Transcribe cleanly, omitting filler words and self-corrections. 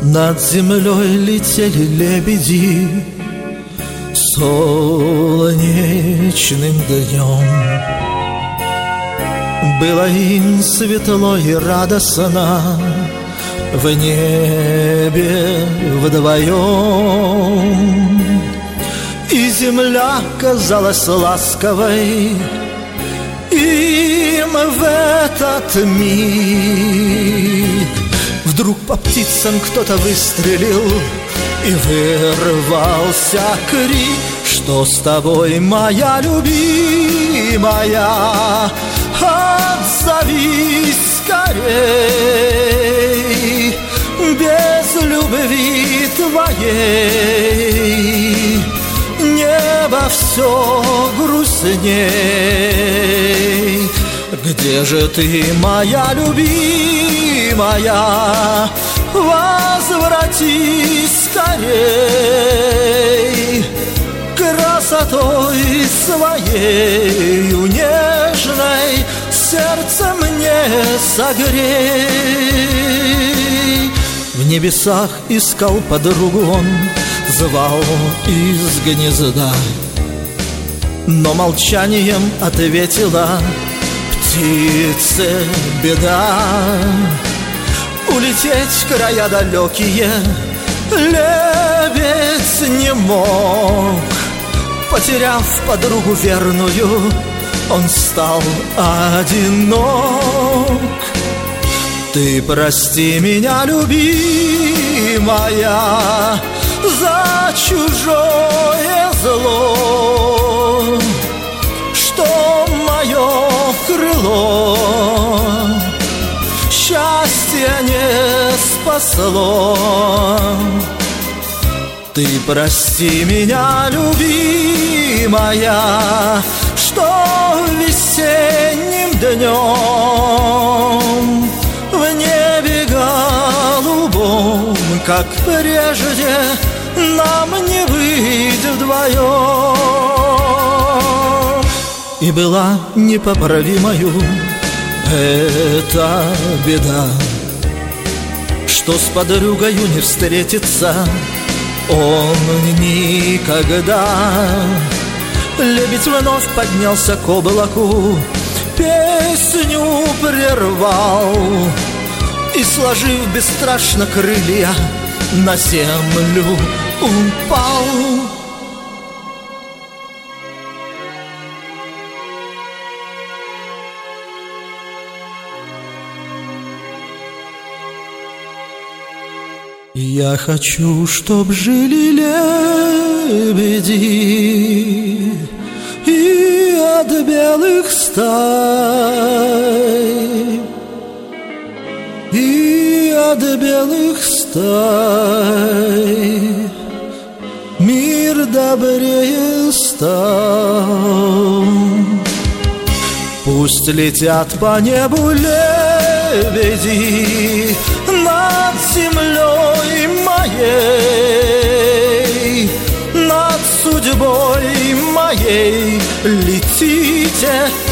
Над землей летели лебеди солнечным днем. Было им светло и радостно в небе вдвоем, и земля казалась ласковой им в этот миг. Вдруг по птицам кто-то выстрелил, и вырвался крик: что с тобой, моя любимая? Отзовись скорей, без любви твоей небо все грустней. Где же ты, моя любимая? Возвратись скорей, красотой своей нежной сердце мне согрей. В небесах искал подругу он, звал из гнезда, но молчанием ответила птице беда. Улететь в края далекие лебедь не мог, потеряв подругу верную, он стал одинок. Ты прости меня, любимая, за чужое зло, что мое крыло счастья не спасло. Ты прости меня, любимая, что весенним днем в небе голубом, как прежде, нам не быть вдвоем. И была непоправимою эта беда, что с подругою не встретиться он никогда. Лебедь вновь поднялся к облаку, песню прервал и, сложив бесстрашно крылья, на землю упал. Я хочу, чтоб жили лебеди и от белых стай, и от белых стай мир добрее стал. Пусть летят по небу лебеди над землей моей, над судьбой моей летите